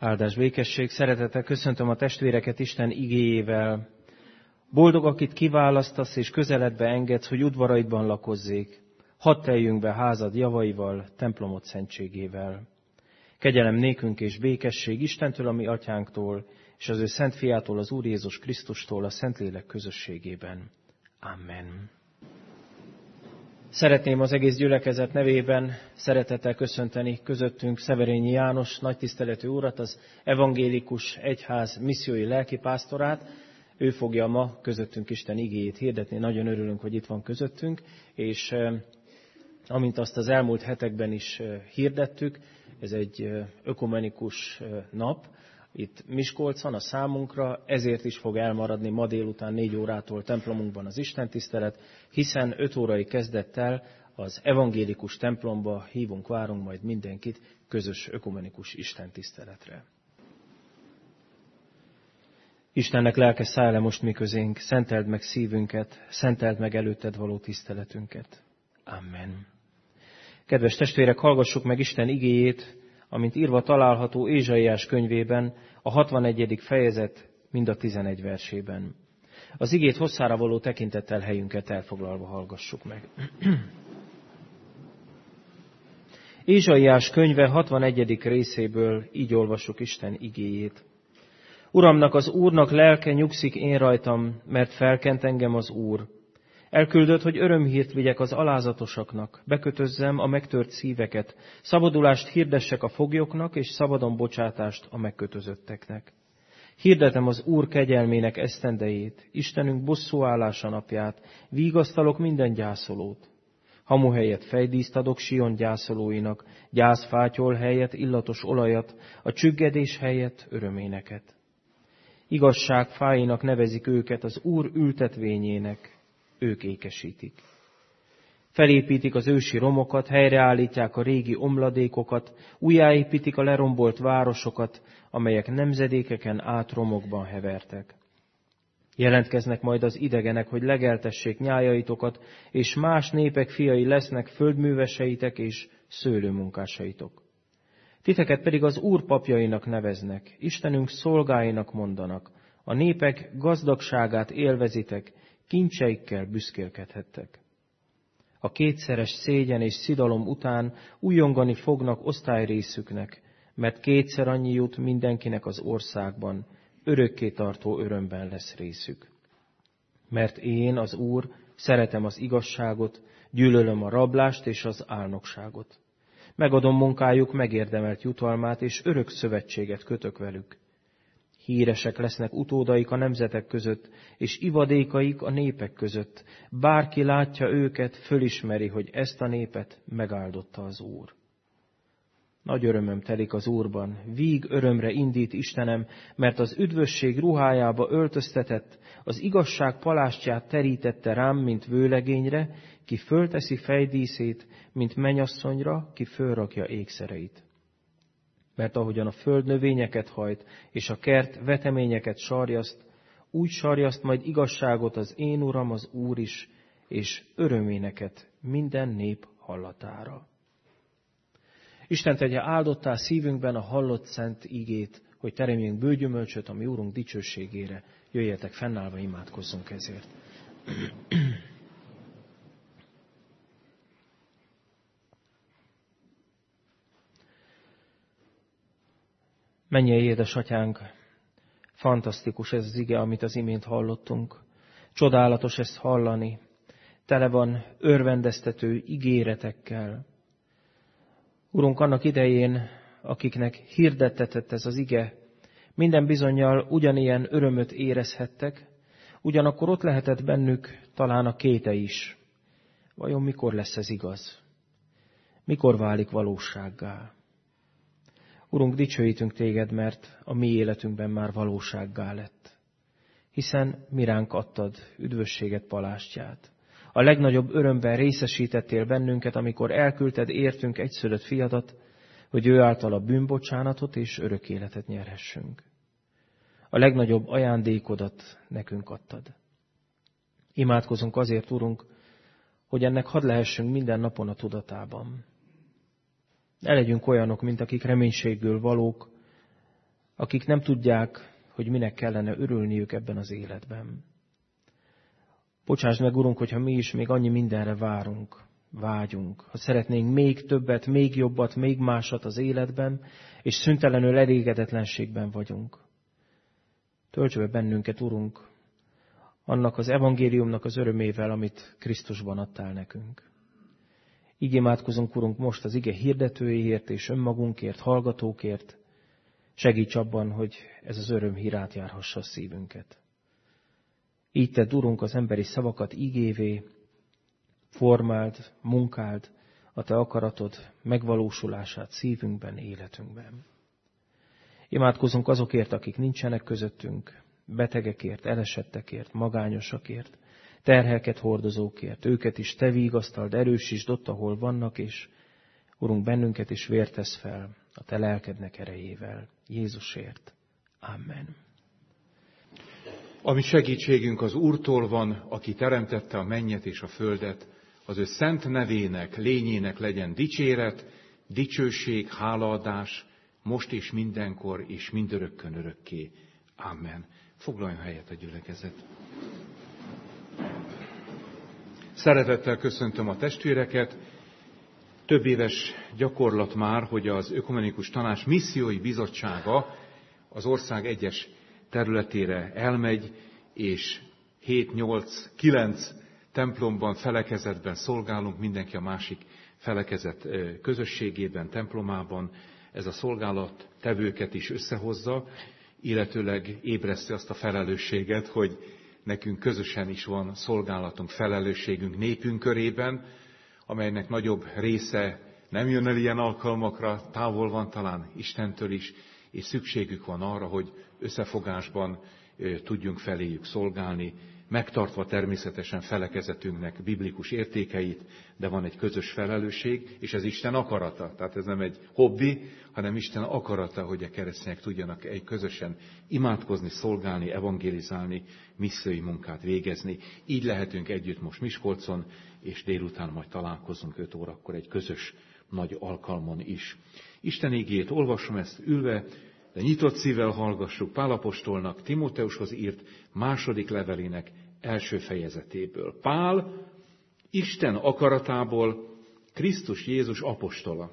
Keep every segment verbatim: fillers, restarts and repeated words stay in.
Áldás, békesség, szeretettel köszöntöm a testvéreket Isten igéjével. Boldog, akit kiválasztasz és közeledbe engedsz, hogy udvaraidban lakozzék. Hadd teljünk be házad javaival, templomod szentségével. Kegyelem nékünk és békesség Istentől, a mi atyánktól, és az ő szent fiától, az Úr Jézus Krisztustól, a Szentlélek közösségében. Amen. Szeretném az egész gyülekezet nevében szeretettel köszönteni közöttünk Szeverényi János nagytiszteletű urat, az evangélikus egyház missziói lelkipásztorát. Ő fogja ma közöttünk Isten igéjét hirdetni. Nagyon örülünk, hogy itt van közöttünk, és amint azt az elmúlt hetekben is hirdettük, ez egy ökumenikus nap itt Miskolcon a számunkra, ezért is fog elmaradni ma délután négy órától templomunkban az istentisztelet, hiszen öt órai kezdettel az evangélikus templomba hívunk, várunk majd mindenkit közös ökumenikus istentiszteletre. Istennek lelke, szállj le most mi közénk, szenteld meg szívünket, szenteld meg előtted való tiszteletünket. Amen. Kedves testvérek, hallgassuk meg Isten igéjét, amint írva található Ézsaiás könyvében, a hatvanegyedik fejezet mind a tizenegy versében. Az igét hosszára való tekintettel helyünket elfoglalva hallgassuk meg. Ézsaiás könyve hatvanegyedik részéből így olvassuk Isten igéjét. Uramnak, az Úrnak lelke nyugszik én rajtam, mert felkent engem az Úr. Elküldött, hogy örömhírt vigyek az alázatosaknak, bekötözzem a megtört szíveket, szabadulást hirdessek a foglyoknak, és szabadon bocsátást a megkötözötteknek. Hirdetem az Úr kegyelmének esztendejét, Istenünk bosszúállása napját, vigasztalok minden gyászolót. Hamu helyett fejdíszt adok Sion gyászolóinak, gyászfátyol helyett illatos olajat, a csüggedés helyett öröméneket. Igazság fáinak nevezik őket, az Úr ültetvényének, ők ékesítik. Felépítik az ősi romokat, helyreállítják a régi omladékokat, újjáépítik a lerombolt városokat, amelyek nemzedékeken át romokban hevertek. Jelentkeznek majd az idegenek, hogy legeltessék nyájaitokat, és más népek fiai lesznek földműveseitek és szőlőmunkásaitok. Titeket pedig az Úr papjainak neveznek, Istenünk szolgáinak mondanak, a népek gazdagságát élvezitek, kincseikkel büszkélkedhettek. A kétszeres szégyen és szidalom után újongani fognak osztályrészüknek, mert kétszer annyi jut mindenkinek az országban, örökké tartó örömben lesz részük. Mert én, az Úr, szeretem az igazságot, gyűlölöm a rablást és az álnokságot. Megadom munkájuk megérdemelt jutalmát, és örök szövetséget kötök velük. Híresek lesznek utódaik a nemzetek között, és ivadékaik a népek között. Bárki látja őket, fölismeri, hogy ezt a népet megáldotta az Úr. Nagy örömöm telik az Úrban, víg örömre indít Istenem, mert az üdvösség ruhájába öltöztetett, az igazság palástját terítette rám, mint vőlegényre, ki fölteszi fejdíszét, mint mennyasszonyra, ki fölrakja ékszereit. Mert ahogyan a föld növényeket hajt, és a kert veteményeket sarjaszt, úgy sarjaszt majd igazságot az én Uram, az Úr is, és öröméneket minden nép hallatára. Isten tegye áldottá szívünkben a hallott szent igét, hogy teremjünk bőgyümölcsöt a mi Úrunk dicsőségére. Jöjjetek, fennállva imádkozzunk ezért. Mennyei édesatyánk, fantasztikus ez az ige, amit az imént hallottunk. Csodálatos ezt hallani. Tele van örvendeztető ígéretekkel. Urunk, annak idején, akiknek hirdettetett ez az ige, minden bizonnyal ugyanilyen örömöt érezhettek, ugyanakkor ott lehetett bennük talán a kéte is. Vajon mikor lesz ez igaz? Mikor válik valósággá? Urunk, dicsőítünk téged, mert a mi életünkben már valósággá lett. Hiszen mi ránk adtad üdvösséget palástját. A legnagyobb örömben részesítettél bennünket, amikor elküldted értünk egyszülött fiadat, hogy ő által a bűnbocsánatot és örök életet nyerhessünk. A legnagyobb ajándékodat nekünk adtad. Imádkozunk azért, Urunk, hogy ennek hadd lehessünk minden napon a tudatában. Ne legyünk olyanok, mint akik reménységből valók, akik nem tudják, hogy minek kellene örülniük ebben az életben. Bocsásd meg, Urunk, hogyha mi is még annyi mindenre várunk, vágyunk, ha szeretnénk még többet, még jobbat, még másat az életben, és szüntelenül elégedetlenségben vagyunk. Töltsd be bennünket, Urunk, annak az evangéliumnak az örömével, amit Krisztusban adtál nekünk. Így imádkozunk, Urunk, most az ige hirdetőiért és önmagunkért, hallgatókért. Segíts abban, hogy ez az öröm hír átjárhassa a szívünket. Így tedd, Urunk, az emberi szavakat igévé, formáld, munkáld a Te akaratod megvalósulását szívünkben, életünkben. Imádkozunk azokért, akik nincsenek közöttünk, betegekért, elesettekért, magányosakért, terheket hordozókért, őket is Te vigasztald, erősítsd ott, ahol vannak, és Urunk, bennünket is vértesz fel a Te lelkednek erejével. Jézusért. Amen. A mi segítségünk az Úrtól van, aki teremtette a mennyet és a földet, az ő szent nevének, lényének legyen dicséret, dicsőség, hálaadás, most és mindenkor és mindörökkön örökké. Amen. Foglaljon helyet a gyülekezet. Szeretettel köszöntöm a testvéreket. Több éves gyakorlat már, hogy az Ökumenikus Tanács Missziói Bizottsága az ország egyes területére elmegy, és hét, nyolc, kilenc templomban, felekezetben szolgálunk, mindenki a másik felekezet közösségében, templomában. Ez a szolgálat tevőket is összehozza, illetőleg ébreszti azt a felelősséget, hogy nekünk közösen is van szolgálatunk, felelősségünk népünk körében, amelynek nagyobb része nem jön el ilyen alkalmakra, távol van talán Istentől is, és szükségük van arra, hogy összefogásban tudjunk feléjük szolgálni, megtartva természetesen felekezetünknek biblikus értékeit, de van egy közös felelősség, és ez Isten akarata. Tehát ez nem egy hobbi, hanem Isten akarata, hogy a keresztények tudjanak egy közösen imádkozni, szolgálni, evangélizálni, missziói munkát végezni. Így lehetünk együtt most Miskolcon, és délután majd találkozunk öt órakor egy közös nagy alkalmon is. Isten igéjét olvasom ezt ülve, de nyitott szívvel hallgassuk Pál apostolnak Timóteushoz írt második levelének első fejezetéből. Pál, Isten akaratából Krisztus Jézus apostola.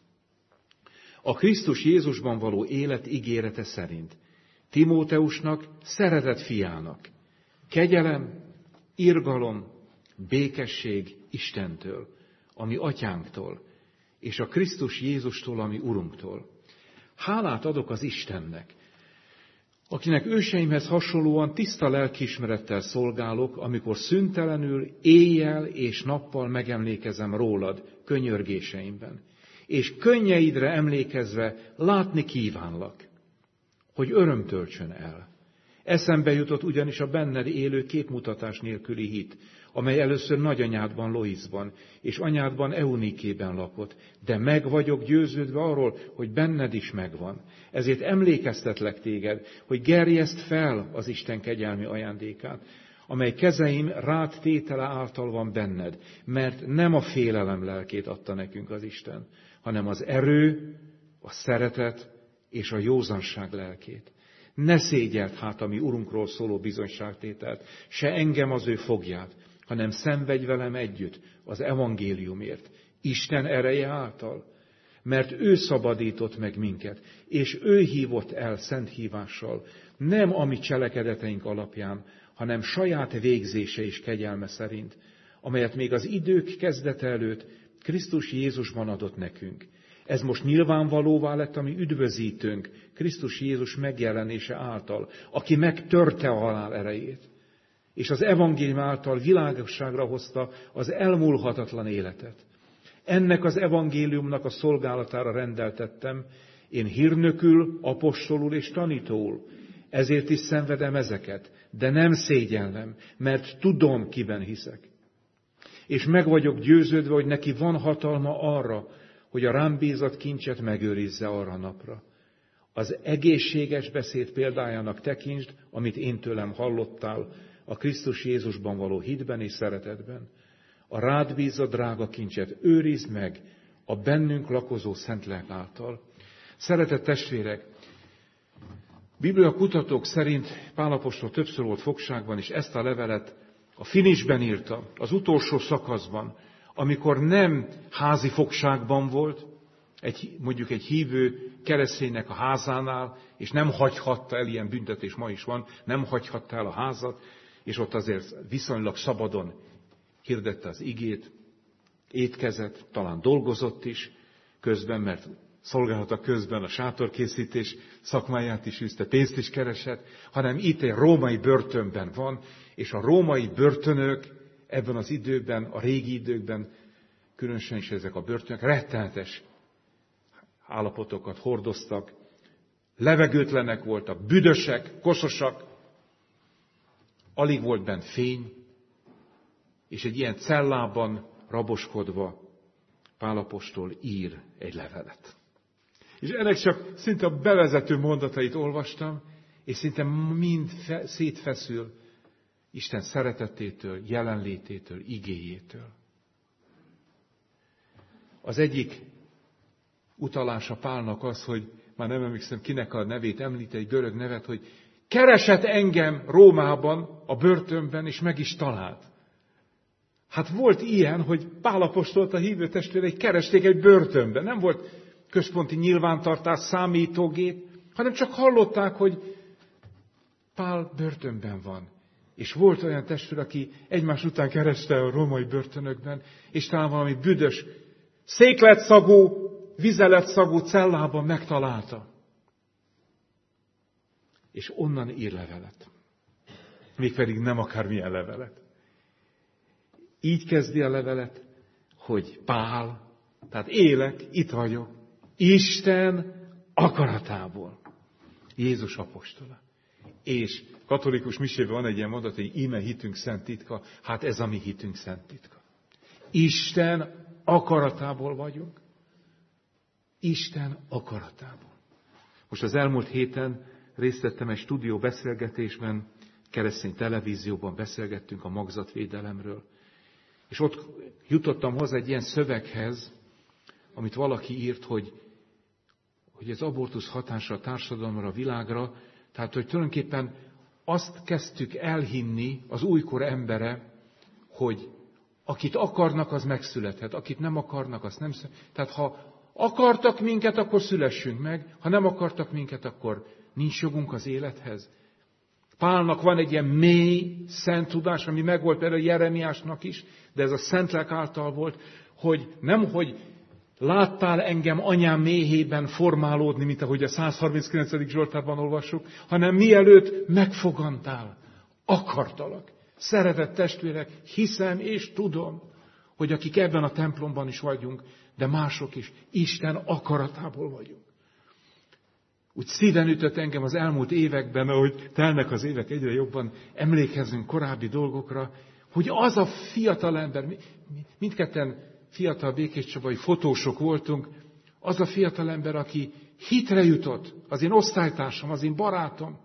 A Krisztus Jézusban való élet ígérete szerint Timóteusnak, szeretett fiának, kegyelem, irgalom, békesség Istentől, ami atyánktól, és a Krisztus Jézustól, ami Urunktól. Hálát adok az Istennek, akinek őseimhez hasonlóan tiszta lelkiismerettel szolgálok, amikor szüntelenül éjjel és nappal megemlékezem rólad könyörgéseimben, és könnyeidre emlékezve látni kívánlak, hogy öröm töltsön el. Eszembe jutott ugyanis a benned élő képmutatás nélküli hit, amely először nagyanyádban Loiszban és anyádban Eunikében lakott, de meg vagyok győződve arról, hogy benned is megvan. Ezért emlékeztetlek téged, hogy gerjeszd fel az Isten kegyelmi ajándékát, amely kezeim rád tétele által van benned, mert nem a félelem lelkét adta nekünk az Isten, hanem az erő, a szeretet és a józanság lelkét. Ne szégyeld hát a mi Urunkról szóló bizonyságtételt, se engem az ő fogját, hanem szenvedj velem együtt az evangéliumért, Isten ereje által, mert ő szabadított meg minket, és ő hívott el szent hívással, nem a mi cselekedeteink alapján, hanem saját végzése és kegyelme szerint, amelyet még az idők kezdete előtt Krisztus Jézusban adott nekünk. Ez most nyilvánvalóvá lett a mi üdvözítőnk, Krisztus Jézus megjelenése által, aki megtörte a halál erejét, és az evangélium által világosságra hozta az elmúlhatatlan életet. Ennek az evangéliumnak a szolgálatára rendeltettem, én hírnökül, apostolul és tanítóul. Ezért is szenvedem ezeket, de nem szégyellem, mert tudom, kiben hiszek. És meg vagyok győződve, hogy neki van hatalma arra, hogy a rám bízott kincset megőrizze arra a napra. Az egészséges beszéd példájának tekintsd, amit én tőlem hallottál, a Krisztus Jézusban való hitben és szeretetben. A rád bízott drága kincset őrizd meg a bennünk lakozó Szentlélek által. Szeretett testvérek, Biblia kutatók szerint Pál apostol többször volt fogságban, és ezt a levelet a finisben írta, az utolsó szakaszban, amikor nem házi fogságban volt, egy, mondjuk egy hívő kereszténynek a házánál, és nem hagyhatta el, ilyen büntetés ma is van, nem hagyhatta el a házat, és ott azért viszonylag szabadon hirdette az igét, étkezett, talán dolgozott is közben, mert szolgálata közben a sátorkészítés szakmáját is űzte, pénzt is keresett, hanem itt egy római börtönben van, és a római börtönök ebben az időben, a régi időkben, különösen is ezek a börtönök rettenetes állapotokat hordoztak, levegőtlenek voltak, büdösek, kososak, alig volt bent fény, és egy ilyen cellában raboskodva Pál apostol ír egy levelet. És ennek csak szinte a bevezető mondatait olvastam, és szinte mind fe, szétfeszül Isten szeretetétől, jelenlététől, igéjétől. Az egyik utalása Pálnak az, hogy már nem emlékszem, kinek a nevét említ, egy görög nevet, hogy keresett engem Rómában, a börtönben, és meg is talált. Hát volt ilyen, hogy Pál apostolt a hívő testvérei keresték egy börtönben. Nem volt központi nyilvántartás, számítógép, hanem csak hallották, hogy Pál börtönben van. És volt olyan testvér, aki egymás után kereste a római börtönökben, és talán valami büdös, székletszagú, vizeletszagú cellában megtalálta. És onnan ír levelet. Mégpedig nem akármilyen levelet. Így kezdi a levelet, hogy Pál, tehát élek, itt vagyok, Isten akaratából. Jézus apostola. És katolikus misében van egy ilyen mondat, hogy íme hitünk szent titka, hát ez a mi hitünk szent titka. Isten akaratából vagyunk. Isten akaratából. Most az elmúlt héten részt vettem egy stúdió beszélgetésben, keresztény televízióban beszélgettünk a magzatvédelemről. És ott jutottam hozzá egy ilyen szöveghez, amit valaki írt, hogy, hogy az abortusz hatása a társadalomra, a világra, tehát, hogy tulajdonképpen azt kezdtük elhinni az újkor embere, hogy akit akarnak, az megszülethet, akit nem akarnak, az nem születhet. Tehát ha akartak minket, akkor szülessünk meg, ha nem akartak minket, akkor nincs jogunk az élethez. Pálnak van egy ilyen mély, szent tudás, ami megvolt például Jeremiásnak is, de ez a Szentlélek által volt, hogy nem, hogy láttál engem anyám méhében formálódni, mint ahogy a százharminckilencedik Zsoltárban olvassuk, hanem mielőtt megfogantál, akartalak. Szeretett testvérek, hiszem és tudom, hogy akik ebben a templomban is vagyunk, de mások is, Isten akaratából vagyunk. Úgy szíven ütött engem az elmúlt években, ahogy telnek az évek egyre jobban, emlékezzünk korábbi dolgokra, hogy az a fiatal ember, mindketten fiatal békéscsabai fotósok voltunk, az a fiatal ember, aki hitre jutott, az én osztálytársam, az én barátom,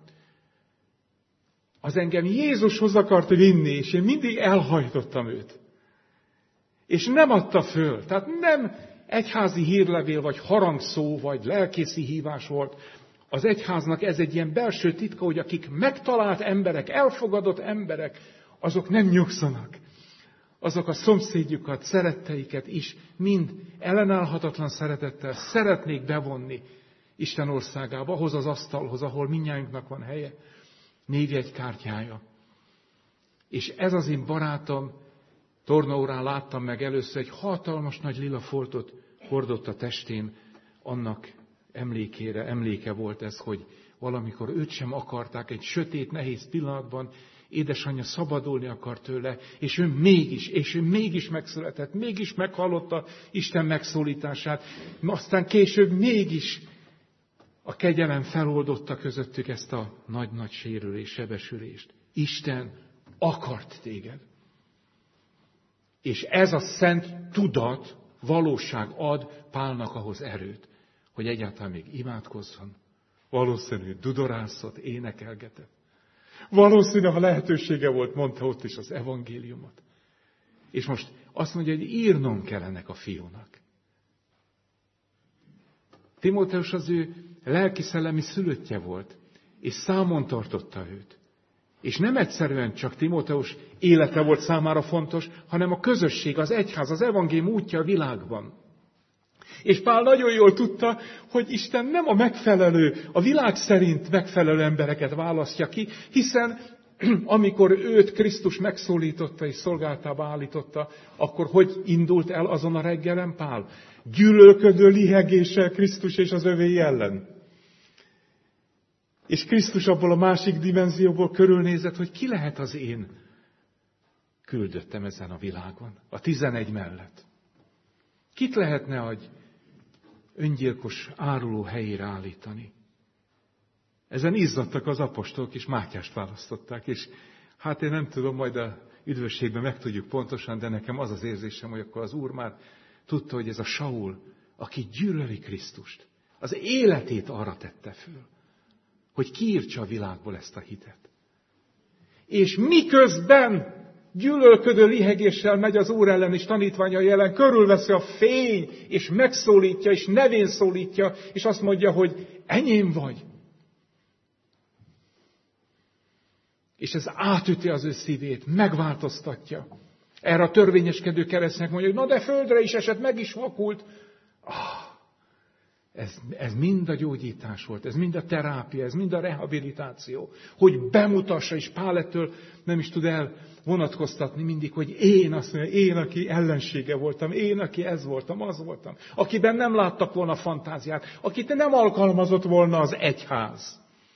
az engem Jézushoz akart vinni, és én mindig elhajtottam őt. És nem adta föl. Tehát nem egyházi hírlevél, vagy harangszó, vagy lelkészi hívás volt. Az egyháznak ez egy ilyen belső titka, hogy akik megtalált emberek, elfogadott emberek, azok nem nyugszanak. Azok a szomszédjukat, szeretteiket is mind ellenállhatatlan szeretettel szeretnék bevonni Isten országába, ahhoz az asztalhoz, ahol mindnyájunknak van helye, névjegykártyája. És ez az én barátom, tornaórán láttam meg először, egy hatalmas nagy lila foltot hordott a testén, annak emlékére, emléke volt ez, hogy valamikor őt sem akarták egy sötét, nehéz pillanatban, édesanyja szabadulni akart tőle, és ő mégis, és ő mégis megszületett, mégis meghallotta Isten megszólítását, aztán később mégis a kegyelem feloldotta közöttük ezt a nagy-nagy sérülést, sebesülést. Isten akart téged. És ez a szent tudat, valóság ad Pálnak ahhoz erőt, hogy egyáltalán még imádkozzon. Valószínű dudorászott, énekelgetett. Valószínű, ha lehetősége volt, mondta ott is az evangéliumot. És most azt mondja, hogy írnom kell ennek a fiúnak. Timóteus az ő lelki-szellemi szülöttje volt. és számon tartotta őt. És nem egyszerűen csak Timóteus élete volt számára fontos, hanem a közösség, az egyház, az evangélium útja a világban. És Pál nagyon jól tudta, hogy Isten nem a megfelelő, a világ szerint megfelelő embereket választja ki, hiszen amikor őt Krisztus megszólította és szolgáltába állította, akkor hogy indult el azon a reggelen Pál? Gyűlölködő lihegéssel Krisztus és az övéi ellen. És Krisztus abból a másik dimenzióból körülnézett, hogy ki lehet az én küldöttem ezen a világon, a tizenegy mellett. Kit lehetne, hogy öngyilkos áruló helyére állítani? Ezen izzadtak az apostolok, és Mátyást választották, és hát én nem tudom, majd a üdvösségben megtudjuk pontosan, de nekem az az érzésem, hogy akkor az Úr már tudta, hogy ez a Saul, aki gyűlöli Krisztust, az életét arra tette föl, hogy kiírtsa a világból ezt a hitet. És miközben gyűlölködő lihegéssel megy az Úr ellen és tanítványai ellen, körülveszi a fény, és megszólítja, és nevén szólítja, és azt mondja, hogy enyém vagy. És ez átüti az ő szívét, megváltoztatja. Erre a törvényeskedő keresztények mondja, hogy na de földre is esett, meg is vakult. Ah, ez, ez mind a gyógyítás volt, ez mind a terápia, ez mind a rehabilitáció. Hogy bemutassa, és Pál ettől nem is tud elvonatkoztatni mindig, hogy én azt mondja, én, aki ellensége voltam, én, aki ez voltam, az voltam. Akiben nem láttak volna fantáziát, akit nem alkalmazott volna az egyház.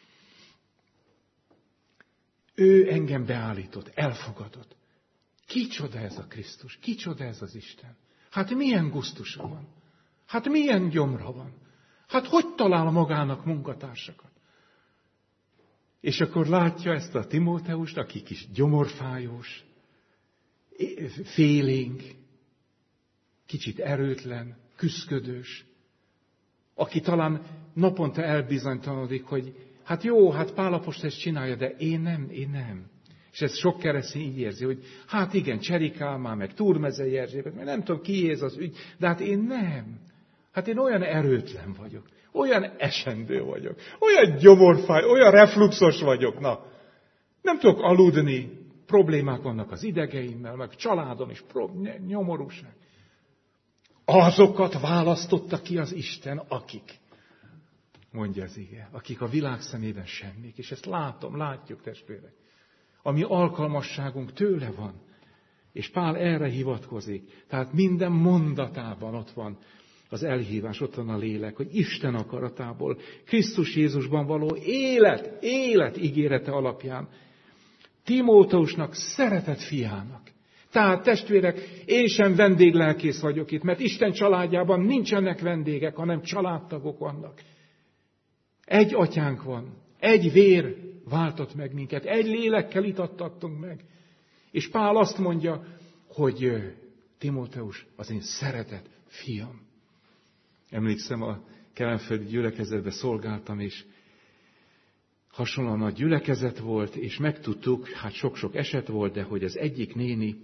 Ő engem beállított, elfogadott. Kicsoda ez a Krisztus? Kicsoda ez az Isten? Hát milyen gusztusa van? Hát milyen gyomra van? Hát hogy talál magának munkatársakat? És akkor látja ezt a Timóteust, aki kis gyomorfájós, félénk, kicsit erőtlen, küszködős, aki talán naponta elbizonytalanodik, hogy hát jó, hát Pál apostol ezt csinálja, de én nem, én nem. És ez sok keresztény így érzi, hogy hát igen, Cseri Kálmán, meg Túrmezei Erzsébet, meg nem tudom ki ez az ügy, de hát én nem. Hát én olyan erőtlen vagyok, olyan esendő vagyok, olyan gyomorfáj, olyan refluxos vagyok, na. Nem tudok aludni, problémák vannak az idegeimmel, meg családom is, nyomorúság. Azokat választotta ki az Isten, akik, mondja az ige, akik a világ szemében semmik. És ezt látom, látjuk, testvérek. A mi alkalmasságunk tőle van. És Pál erre hivatkozik. Tehát minden mondatában ott van az elhívás, ott van a lélek, hogy Isten akaratából, Krisztus Jézusban való élet, élet ígérete alapján Timóteusnak, szeretett fiának. Tehát testvérek, én sem vendéglelkész vagyok itt, mert Isten családjában nincsenek vendégek, hanem családtagok vannak. Egy atyánk van, egy vér váltott meg minket, egy lélekkel itattattunk meg. És Pál azt mondja, hogy Timóteus az én szeretett fiam. Emlékszem, a kelenföldi gyülekezetbe szolgáltam, és hasonlóan a gyülekezet volt, és megtudtuk, hát sok-sok eset volt, de hogy az egyik néni,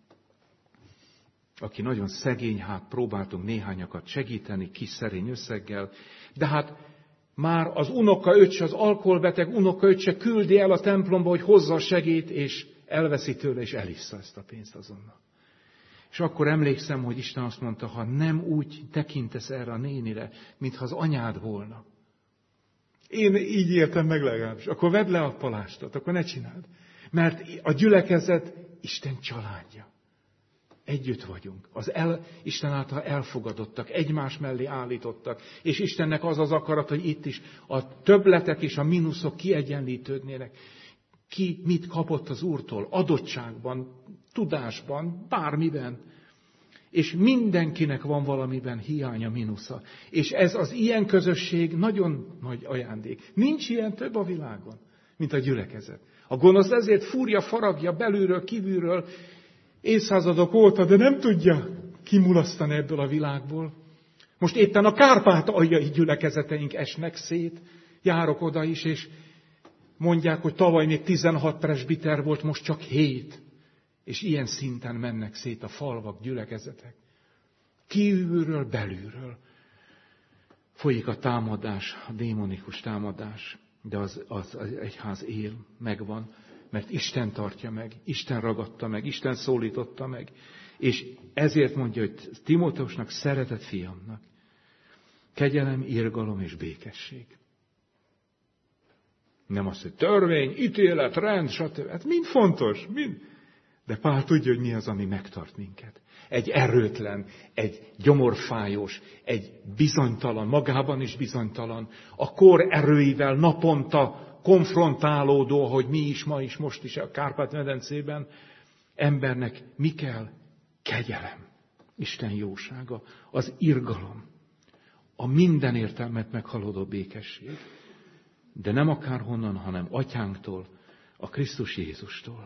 aki nagyon szegény, hát próbáltunk néhányakat segíteni, kis szerény összeggel, de hát már az unokaöccse, az alkoholbeteg unokaöccse küldi el a templomba, hogy hozza a segélyt, és elveszi tőle, és elissza ezt a pénzt azonnal. És akkor emlékszem, hogy Isten azt mondta, ha nem úgy tekintesz erre a nénire, mintha az anyád volna. Én így éltem meg legalábbis. Akkor vedd le a palástot, akkor ne csináld. Mert a gyülekezet Isten családja. Együtt vagyunk. Az el, Isten által elfogadottak, egymás mellé állítottak. És Istennek az az akarat, hogy itt is a többletek és a mínuszok kiegyenlítődnének. Ki mit kapott az Úrtól? Adottságban, tudásban, bármiben. És mindenkinek van valamiben hiánya, mínusza. És ez az ilyen közösség nagyon nagy ajándék. Nincs ilyen több a világon, mint a gyülekezet. A gonosz ezért fúrja, faragja belülről, kívülről, évszázadok óta, de nem tudja kimulasztani ebből a világból. Most éppen a kárpátaljai gyülekezeteink esnek szét, járok oda is, és mondják, hogy tavaly még tizenhat presbiter volt, most csak hét. És ilyen szinten mennek szét a falvak, gyülekezetek. Kívülről, belülről folyik a támadás, a démonikus támadás. De az, az, az egyház él, megvan, mert Isten tartja meg, Isten ragadta meg, Isten szólította meg. És ezért mondja, hogy Timóteusnak, szeretett fiamnak, kegyelem, irgalom és békesség. Nem az, hogy törvény, ítélet, rend, stb. Hát mind fontos, mind. De Pál tudja, hogy mi az, ami megtart minket. Egy erőtlen, egy gyomorfájós, egy bizonytalan, magában is bizonytalan, a kor erőivel naponta konfrontálódó, hogy mi is ma is, most is a Kárpát-medencében, embernek mi kell? Kegyelem, Isten jósága, az irgalom, a minden értelmet meghaladó békesség. De nem akárhonnan, hanem Atyánktól, a Krisztus Jézustól.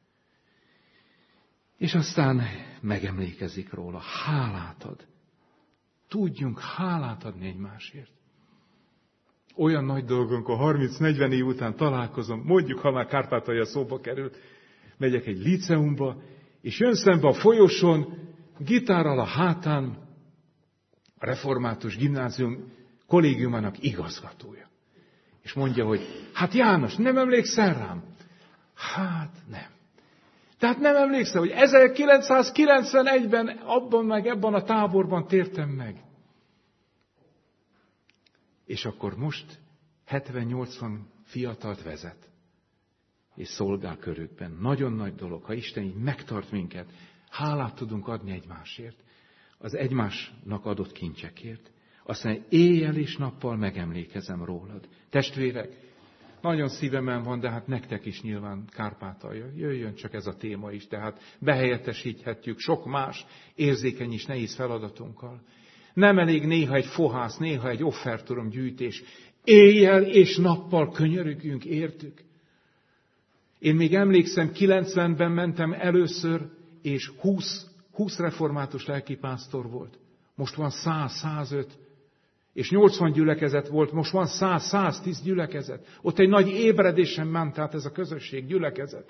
És aztán megemlékezik róla, hálát ad. Tudjunk hálát adni egymásért. Olyan nagy dolgunk, a harminc-negyven év után találkozom, mondjuk, ha már Kárpátalja szóba került, megyek egy liceumba, és jön szembe a folyosón, gitárral a hátán, a református gimnázium kollégiumának igazgatója. És mondja, hogy hát János, nem emlékszel rám? Hát nem. Tehát nem emlékszel, hogy ezerkilencszázkilencvenegyben abban meg ebben a táborban tértem meg. És akkor most hetven-nyolcvan fiatalt vezet. És szolgál körükben. Nagyon nagy dolog, ha Isten így megtart minket. Hálát tudunk adni egymásért. Az egymásnak adott kincsekért. Azt mondja, éjjel és nappal megemlékezem rólad. Testvérek, nagyon szívemen van, de hát nektek is nyilván Kárpátalja. Jöjjön csak ez a téma is, tehát behelyettesíthetjük sok más érzékeny és nehéz feladatunkkal. Nem elég néha egy fohász, néha egy offertorom gyűjtés. Éjjel és nappal könyörögjünk, értük. Én még emlékszem, kilencvenben mentem először, és húsz, húsz református lelkipásztor volt. Most van száz, százöt. És nyolcvan gyülekezet volt, most van száz, száztíz gyülekezet. Ott egy nagy ébredésen ment át ez a közösség, gyülekezet.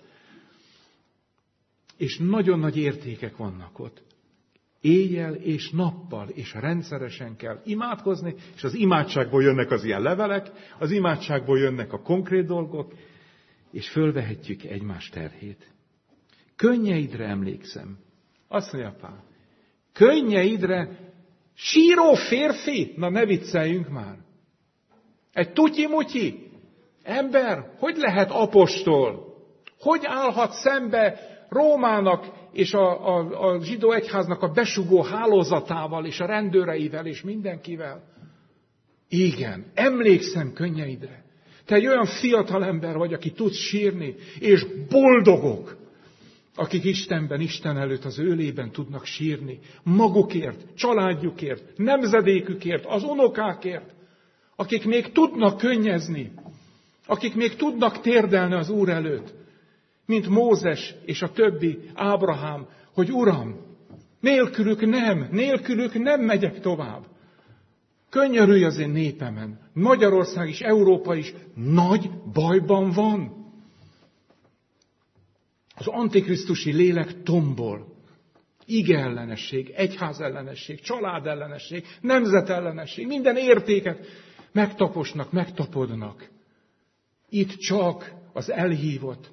És nagyon nagy értékek vannak ott. Éjjel és nappal, és rendszeresen kell imádkozni, és az imádságból jönnek az ilyen levelek, az imádságból jönnek a konkrét dolgok, és fölvehetjük egymás terhét. Könnyeidre emlékszem. Azt mondja Pál. Könnyeidre síró férfi? Na ne vicceljünk már. Egy tutyi-mutyi ember, hogy lehet apostol? Hogy állhat szembe Rómának és a, a, a zsidó egyháznak a besugó hálózatával, és a rendőreivel, és mindenkivel? Igen, emlékszem könnyeidre. Te egy olyan fiatal ember vagy, aki tudsz sírni, és boldogok, akik Istenben, Isten előtt az ölében tudnak sírni, magukért, családjukért, nemzedékükért, az unokákért, akik még tudnak könnyezni, akik még tudnak térdelni az Úr előtt, mint Mózes és a többi, Ábrahám, hogy Uram, nélkülük nem, nélkülük nem megyek tovább. Könyörülj az én népemen. Magyarország is, Európa is nagy bajban van. Az antikrisztusi lélek tombol. Ige ellenesség, egyház ellenesség, család ellenesség, nemzet ellenesség, minden értéket megtaposnak, megtapodnak. Itt csak az elhívott,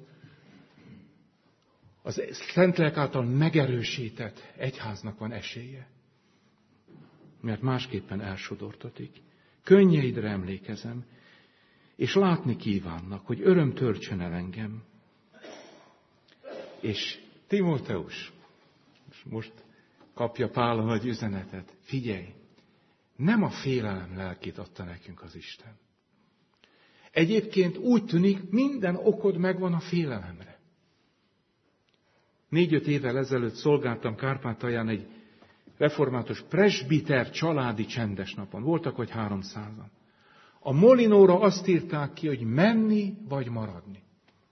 az Szentlélek által megerősített egyháznak van esélye. Mert másképpen elsodortatik. Könnyeidre emlékezem, és látni kívánnak, hogy öröm töltsön el engem. És Timóteus, most kapja Pál a nagy üzenetet. Figyelj, nem a félelem lelkét adta nekünk az Isten. Egyébként úgy tűnik, minden okod megvan a félelemre. Négy-öt évvel ezelőtt szolgáltam Kárpátalján egy református presbiter családi csendes napon. Voltak, hogy háromszázan. A Molinóra azt írták ki, hogy menni vagy maradni.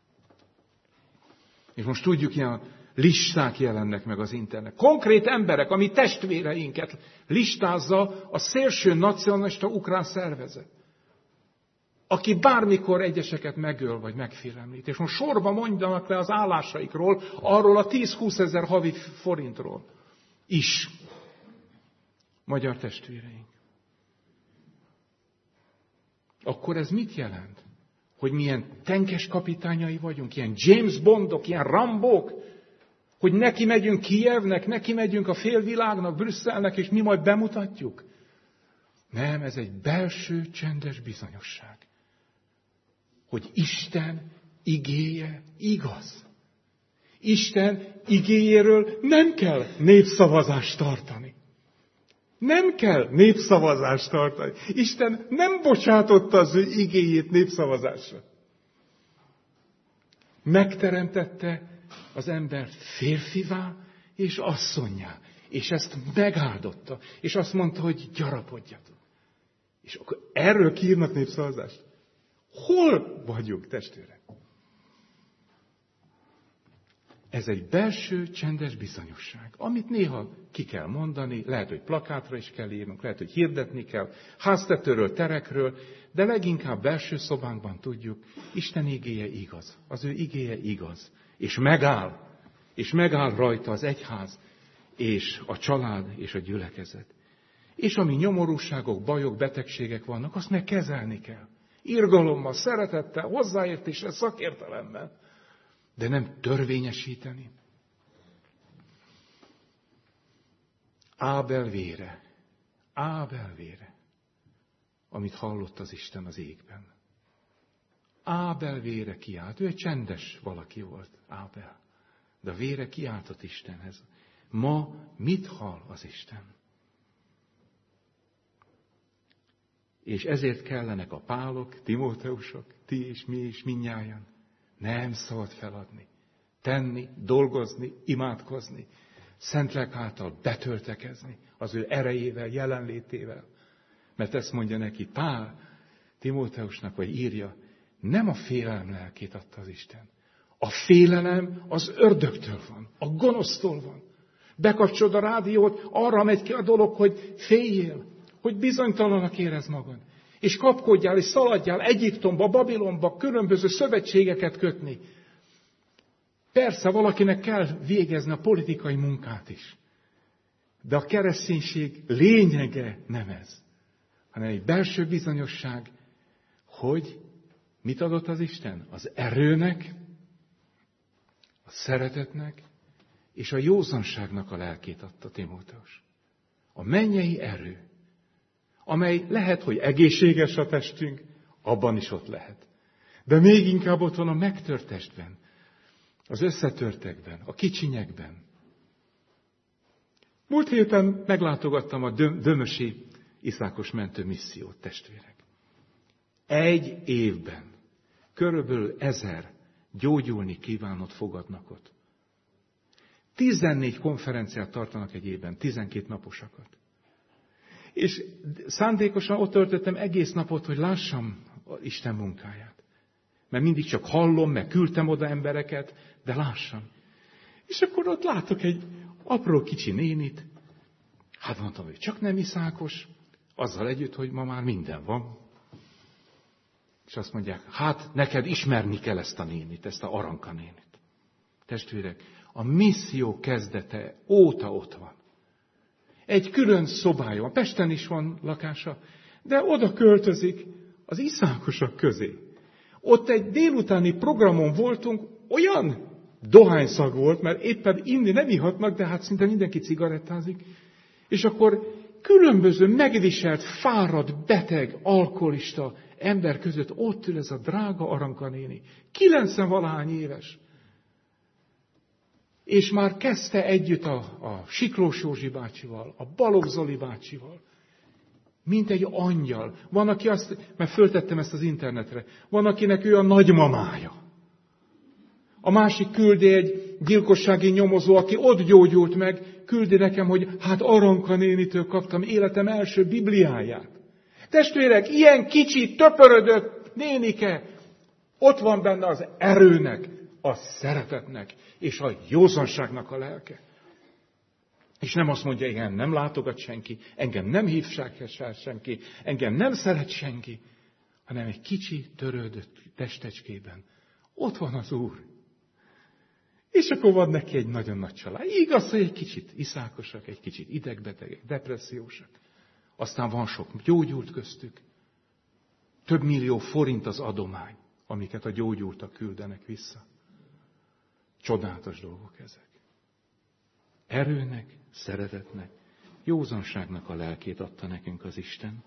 És most tudjuk, ilyen listák jelennek meg az internet. Konkrét emberek, ami testvéreinket listázza a szélső nacionalista ukrán szervezet, aki bármikor egyeseket megöl vagy megfélemlít. És most sorba mondjanak le az állásaikról, arról a tíz-húsz ezer havi forintról is. Magyar testvéreink. Akkor ez mit jelent? hogy milyen tenkes kapitányai vagyunk, ilyen James Bondok, ilyen Rambók, hogy neki megyünk Kijevnek, neki megyünk a félvilágnak, Brüsszelnek, és mi majd bemutatjuk. Nem, ez egy belső, csendes bizonyosság, hogy Isten igéje igaz. Isten igéjéről nem kell népszavazást tartani. Nem kell népszavazást tartani. Isten nem bocsátotta az ő igéjét népszavazásra. Megteremtette az ember férfivá és asszonnyá. És ezt megáldotta. És azt mondta, hogy gyarapodjatok. És akkor erről kiírnak népszavazást? Hol vagyunk, testvérek? Ez egy belső, csendes bizonyosság, amit néha ki kell mondani, lehet, hogy plakátra is kell írnunk, lehet, hogy hirdetni kell, háztetőről, terekről, de leginkább belső szobánkban tudjuk, Isten igéje igaz, az ő igéje igaz, és megáll, és megáll rajta az egyház, és a család, és a gyülekezet. És ami nyomorúságok, bajok, betegségek vannak, azt meg kezelni kell. Irgalommal, szeretettel, hozzáértéssel, szakértelemmel. De nem törvényesíteni. Ábel vére, Ábel vére, amit hallott az Isten az égben. Ábel vére kiált. Ő egy csendes valaki volt, Ábel. De a vére kiáltott Istenhez. Ma mit hall az Isten? És ezért kellenek a Pálok, Timóteusok, ti és mi is mindnyájan. Nem szabad feladni. Tenni, dolgozni, imádkozni. Szentlélek által betöltekezni az ő erejével, jelenlétével. Mert ezt mondja neki Pál Timóteusnak, vagy írja, nem a félelem lelkét adta az Isten. A félelem az ördögtől van, a gonosztól van. Bekapcsolod a rádiót, arra megy ki a dolog, hogy féljél, hogy bizonytalanak érez magad. És kapkodjál, és szaladjál Egyiptomba, Babilonba, különböző szövetségeket kötni. Persze valakinek kell végezni a politikai munkát is. De a kereszténység lényege nem ez, hanem egy belső bizonyosság, hogy mit adott az Isten? Az erőnek, a szeretetnek és a józanságnak a lelkét adta Timóteus. A mennyei erő, amely lehet, hogy egészséges a testünk, abban is ott lehet. De még inkább ott van a megtört testben, az összetörtekben, a kicsinyekben. Múlt héten meglátogattam a Dömösi Iszákos Mentő Missziót, testvérek. Egy évben körülbelül ezer gyógyulni kívánott fogadnak ott. Tizennégy konferenciát tartanak egy évben, tizenkét naposakat. És szándékosan ott töltöttem egész napot, hogy lássam Isten munkáját. Mert mindig csak hallom, meg küldtem oda embereket, de lássam. És akkor ott látok egy apró kicsi nénit. Hát mondtam, hogy csak nem Iszákos, azzal együtt, hogy ma már minden van. És azt mondják, hát neked ismerni kell ezt a nénit, ezt a Aranka nénit. Testvérek, a misszió kezdete óta ott van. Egy külön szobája van, Pesten is van lakása, de oda költözik az iszákosok közé. Ott egy délutáni programon voltunk, olyan dohányszag volt, mert éppen inni nem ihatnak, de hát szinte mindenki cigarettázik. És akkor különböző megviselt, fáradt, beteg, alkoholista ember között ott ül ez a drága Aranka néni. kilencven-valahány éves. És már kezdte együtt a, a Siklós Józsi bácsival, a Balogh Zoli bácsival. Mint egy angyal. Van, aki azt, mert föltettem ezt az internetre, van, akinek ő a nagymamája. A másik küldi egy gyilkossági nyomozó, aki ott gyógyult meg, küldi nekem, hogy hát Aranka nénitől kaptam életem első Bibliáját. Testvérek, ilyen kicsi, töpörödött nénike, ott van benne az erőnek, a szeretetnek és a józanságnak a lelke. És nem azt mondja, engem nem látogat senki, engem nem hívság senki, engem nem szeret senki, hanem egy kicsi, törődött testecskében. Ott van az Úr. És akkor van neki egy nagyon nagy család. Igaz, hogy egy kicsit iszákosak, egy kicsit idegbetegek, depressziósak. Aztán van sok gyógyult köztük. Több millió forint az adomány. amiket a gyógyultak küldenek vissza. Csodálatos dolgok ezek. Erőnek, szeretetnek, józanságnak a lelkét adta nekünk az Isten.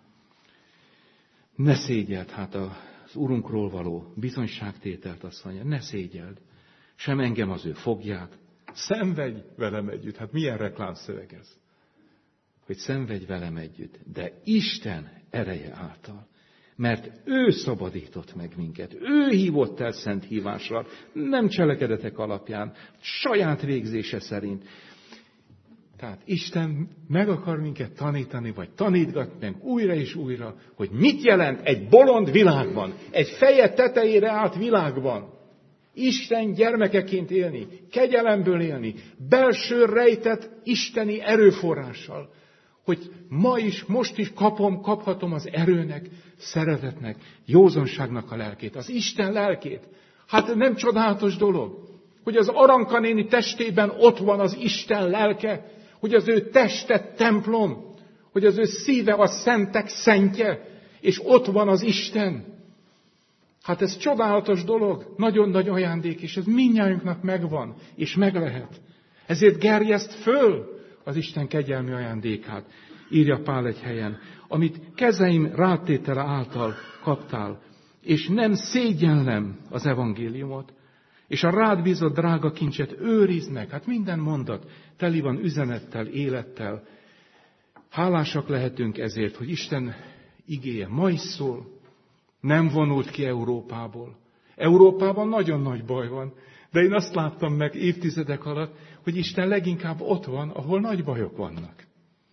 Ne szégyeld, hát az Urunkról való bizonyságtételt azt mondja, ne szégyeld, sem engem az ő fogját, szenvedj velem együtt. Hát milyen reklámszöveg ez? Hogy szenvedj velem együtt, de Isten ereje által. Mert ő szabadított meg minket, ő hívott el szent hívásra, nem cselekedetek alapján, saját végzése szerint. Tehát Isten meg akar minket tanítani, vagy tanítgatni meg újra és újra, hogy mit jelent egy bolond világban, egy feje tetejére állt világban. Isten gyermekeként élni, kegyelemből élni, belső rejtett isteni erőforrással. Hogy ma is, most is kapom, kaphatom az erőnek, szeretetnek, józanságnak a lelkét, az Isten lelkét. Hát nem csodálatos dolog, hogy az Aranka néni testében ott van az Isten lelke, hogy az ő teste templom, hogy az ő szíve a szentek szentje, és ott van az Isten. Hát ez csodálatos dolog, nagyon nagy ajándék, és ez mindnyájunknak megvan, és meg lehet. Ezért gerjeszt föl az Isten kegyelmi ajándékát, írja Pál egy helyen, amit kezeim rátétele által kaptál, és nem szégyellem az evangéliumot, és a rád bízott drága kincset őrizd meg. Hát minden mondat teli van üzenettel, élettel. Hálásak lehetünk ezért, hogy Isten igéje ma is szól, nem vonult ki Európából. Európában nagyon nagy baj van, de én azt láttam meg évtizedek alatt, hogy Isten leginkább ott van, ahol nagy bajok vannak.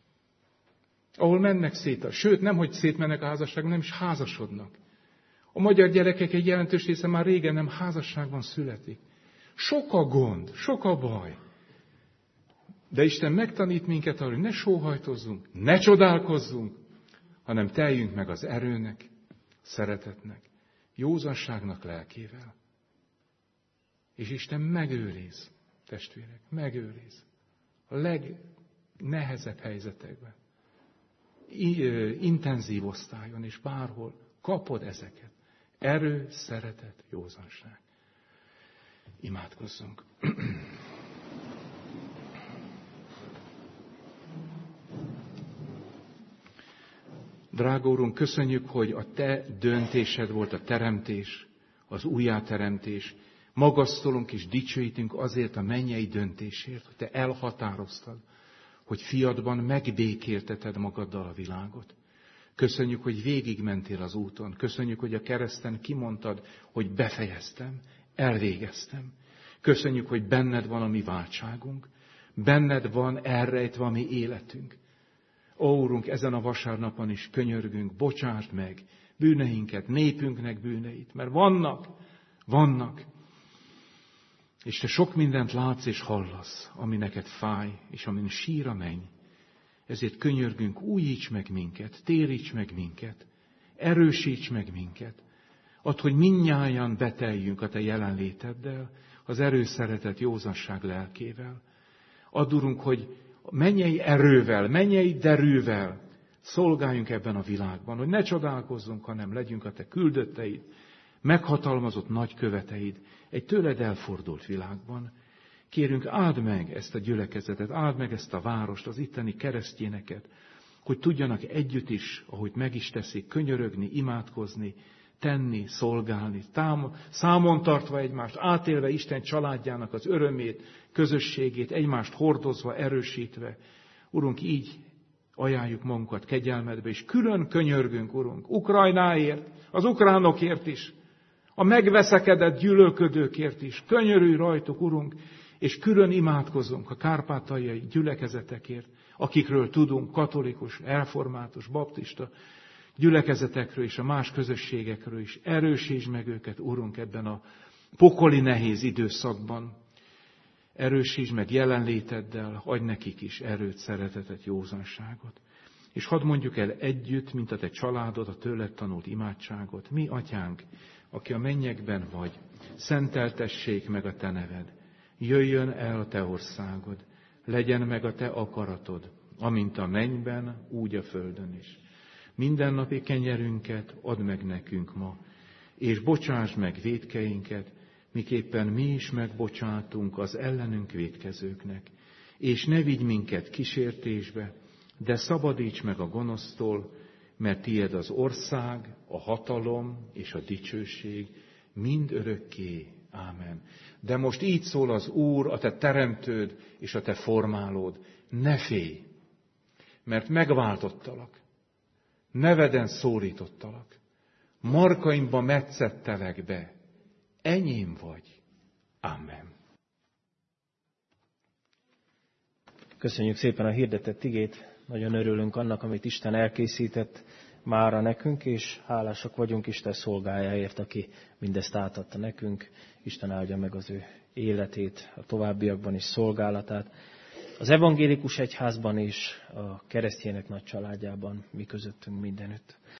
Ahol mennek szét, sőt nem, hogy szétmennek a házasság, nem is házasodnak. A magyar gyerekek egy jelentős része már régen nem házasságban születik. Sok a gond, sok a baj. De Isten megtanít minket arra, hogy ne sóhajtozzunk, ne csodálkozzunk, hanem teljünk meg az erőnek, szeretetnek, józanságnak lelkével. És Isten megőriz, testvérek, megőriz. A legnehezebb helyzetekben. Intenzív osztályon és bárhol kapod ezeket. Erő, szeretet, józanság. Imádkozzunk. Drága Úrunk, köszönjük, hogy a Te döntésed volt a teremtés, az újjáteremtés. Magasztalunk és dicsőítünk azért a mennyei döntésért, hogy Te elhatároztad, hogy fiadban megbékélteted magaddal a világot. Köszönjük, hogy végigmentél az úton. Köszönjük, hogy a kereszten kimondtad, hogy befejeztem, elvégeztem. Köszönjük, hogy benned van a mi váltságunk. Benned van elrejtve a mi életünk. Ó, Úrunk, ezen a vasárnapon is könyörgünk, bocsásd meg bűneinket, népünknek bűneit, mert vannak, vannak. És Te sok mindent látsz és hallasz, ami neked fáj, és amin sír a menny. Ezért könyörgünk, újíts meg minket, téríts meg minket, erősíts meg minket. Add, hogy mindnyájan beteljünk a Te jelenléteddel, az erőszeretet, józanság lelkével. Add, Urunk, hogy mennyei erővel, mennyei derűvel szolgáljunk ebben a világban, hogy ne csodálkozzunk, hanem legyünk a Te küldötteid, meghatalmazott nagyköveteid egy tőled elfordult világban. Kérünk, áld meg ezt a gyülekezetet, áld meg ezt a várost, az itteni keresztényeket, hogy tudjanak együtt is, ahogy meg is teszik, könyörögni, imádkozni, tenni, szolgálni, tám- számon tartva egymást, átélve Isten családjának az örömét, közösségét, egymást hordozva, erősítve. Urunk, így ajánljuk magunkat kegyelmedbe, és külön könyörgünk, Urunk, Ukrajnáért, az ukránokért is, a megveszekedett gyűlölködőkért is. Könyörülj rajtuk, Urunk, és külön imádkozunk a kárpátaljai gyülekezetekért, akikről tudunk, katolikus, református, baptista gyülekezetekről és a más közösségekről is. Erősítsd meg őket, Urunk, ebben a pokoli nehéz időszakban. Erősítsd meg jelenléteddel, adj nekik is erőt, szeretetet, józanságot. És hadd mondjuk el együtt, mint a Te családod, a tőled tanult imádságot. Mi, Atyánk, aki a mennyekben vagy, szenteltessék meg a Te neved. Jöjjön el a Te országod, legyen meg a Te akaratod, amint a mennyben, úgy a földön is. Mindennapi kenyerünket add meg nekünk ma, és bocsáss meg vétkeinket, miképpen mi is megbocsátunk az ellenünk vétkezőknek. És ne vigy minket kísértésbe, de szabadíts meg a gonosztól, mert tied az ország, a hatalom és a dicsőség mind örökké. Ámen. De most így szól az Úr, a te teremtőd és a te formálód. Ne félj, mert megváltottalak. Neveden szólítottalak. Markaimba metszettelek be. Enyém vagy. Amen. Köszönjük szépen a hirdetett igét. Nagyon örülünk annak, amit Isten elkészített mára nekünk, és hálásak vagyunk Isten szolgájáért, aki mindezt átadta nekünk. Isten áldja meg az ő életét, a továbbiakban is szolgálatát. Az evangélikus egyházban és a keresztjének nagy családjában, mi közöttünk mindenütt.